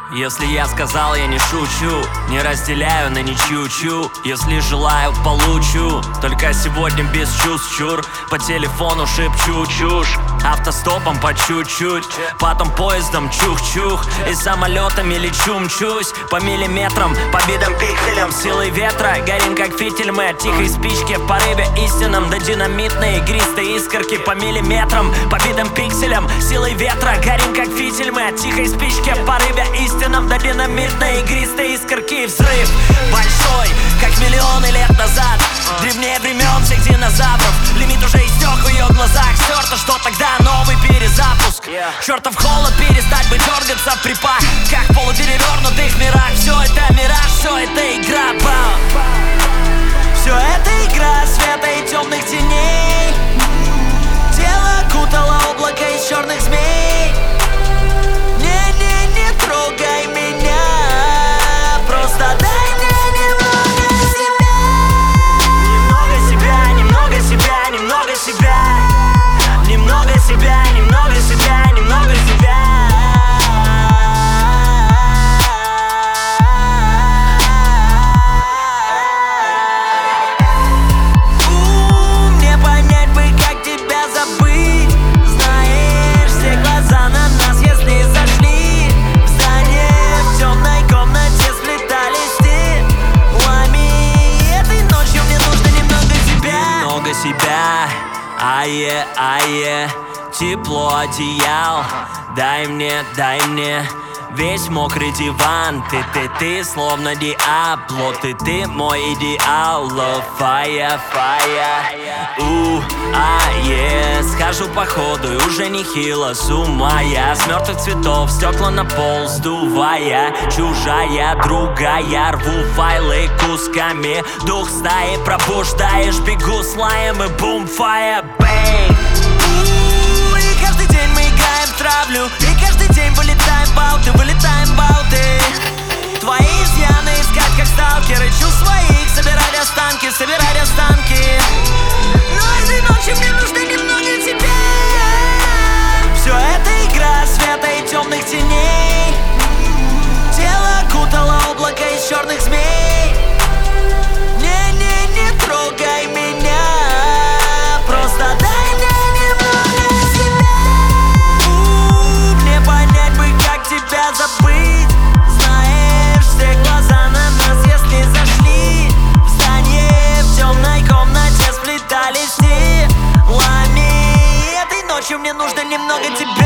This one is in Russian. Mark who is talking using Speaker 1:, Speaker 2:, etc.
Speaker 1: Если я сказал, я не шучу, не разделяю на ничью. Если желаю, получу, только сегодня без чувств, чур. По телефону шепчу чушь, автостопом по чуть-чуть, потом поездом чух-чух, и самолетами лечу, мчусь по миллиметрам, по битым пикселям. Силой ветра горим, как фитиль мы от тихой спички, в порыве истинном, да динамитные игристые искорки. По миллиметрам, по битым пикселям, силой ветра горим, как фитиль мы от тихой спички, в порыве истинном, да динамитные игристые искорки. Взрыв большой, как миллионы лет назад, древнее времен всех динозавров. Лимит уже истек в ее глазах, стерто, что тогда новый перезапуск. Чертов холод, перестать бы дергаться в припах, как в полуперевернутых мирах. Все это мираж, все это игра, все это игра света и темных теней. Тело кутало облако из черных змей. Не трогай меня, просто дай мне немного себя. Немного себя, немного себя, немного себя. Немного себя, немного себя, немного себя. Мне понять бы, как тебя забыть. Знаешь, все глаза на нас, если зашли в здание, в темной комнате сплетались телами. Этой ночью мне нужно немного тебя. Немного себя. Ае, тепло одеял. Дай мне весь мокрый диван. Ты словно Диабло, ты мой идеал. Fire, схожу по ходу и уже нехило с ума я. С мертвых цветов стекла на пол сдувая. Чужая, другая, рву файлы кусками. Дух стаи пробуждаешь, бегу с лаем и бум, fire, bang. И каждый день мы играем в травлю, и каждый день вылетаем бауты. Твои изъяны искать как сталкеры, чувств своих собирать останки. Но этой ночью мне нужно немного тебя. Все это игра света и темных теней. Тело кутало облако из черных змей. Не трогай меня, просто дай мне немного себя. Мне понять бы, как тебя забыть. Знаешь, все глаза на нас, если зашли в здание, в темной комнате сплетались телами. Этой ночью мне нужно немного тебя.